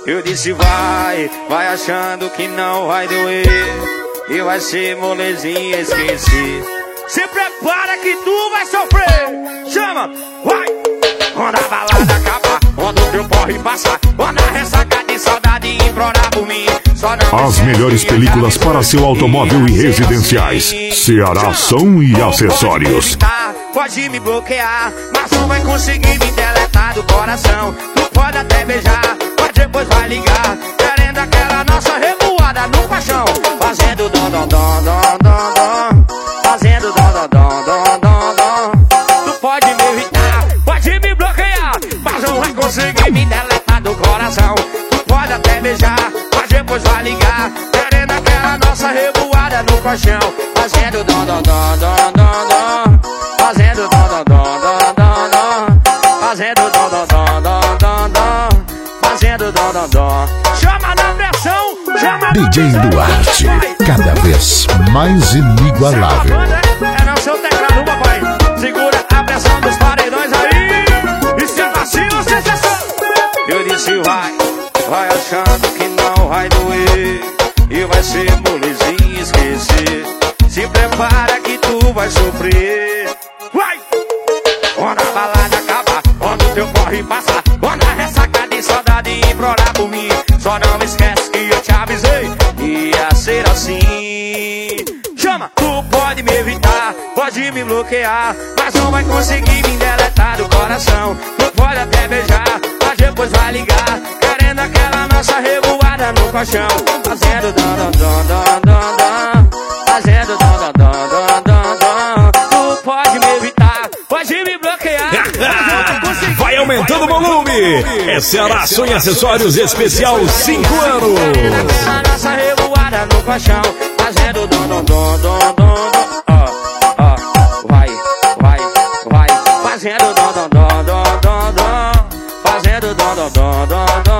Eu disse vai achando que não vai doer e vai ser molezinha esquecer. Se prepara que tu vai sofrer. Chama, vai. Quando a balada acabar, quando o teu porre passar, quando a ressaca de saudade implorar por mim, só não. As melhores películas para seu automóvel e residenciais. Ceará Som e Acessórios. Pode me bloquear, mas não vai conseguir me deletar do coração. Tu pode até beijar, mas depois vai ligar, querendo aquela nossa revoada no paixão. Fazendo dom, dom, dom, dom, dom, dom. Fazendo dom, dom, dom, dom, dom, dom. Tu pode me evitar, pode me bloquear, mas não vai conseguir me deletar do coração. Tu pode até beijar, mas depois vai ligar, querendo aquela nossa revoada no paixão. Fazendo dom, dom, dom, dom, dom, dom. Fazendo dom, dom, dom, dom, dom, dom. Fazendo dom, dom, dom, dom, dom, dom. Fazendo dom, dom, dom. Chama na pressão, chama na DJ Duarte, cada vez mais inigualável. É no seu teclado, papai. Segura a pressão dos paredões aí. E se vacila, sensação. Eu disse vai achando que não vai doer e vai ser molezinha esquecer. Se prepara que tu vai sofrer. Vai! Quando a balada acabar, quando o teu corre passar, quando a ressaca de saudade implorar por mim, só não esquece que eu te avisei, ia ser assim. Chama! Tu pode me evitar, pode me bloquear, mas não vai conseguir me deletar do coração. Tu pode até beijar, mas depois vai ligar, querendo aquela nossa revoada no paixão. Fazendo dom, dom, dom, dom, dom, dom. Fazendo dom, dom, dom, dom, dom, dom. Tu pode me evitar, pode me bloquear. Vai aumentando o volume. É Ceará Som e Acessórios Especial 5 anos. A nossa revoada no paixão. Fazendo dom, dom, dom, dom, dom. Vai. Fazendo dom, dom, dom, dom, dom, dom. Fazendo dom, dom, dom, dom, dom.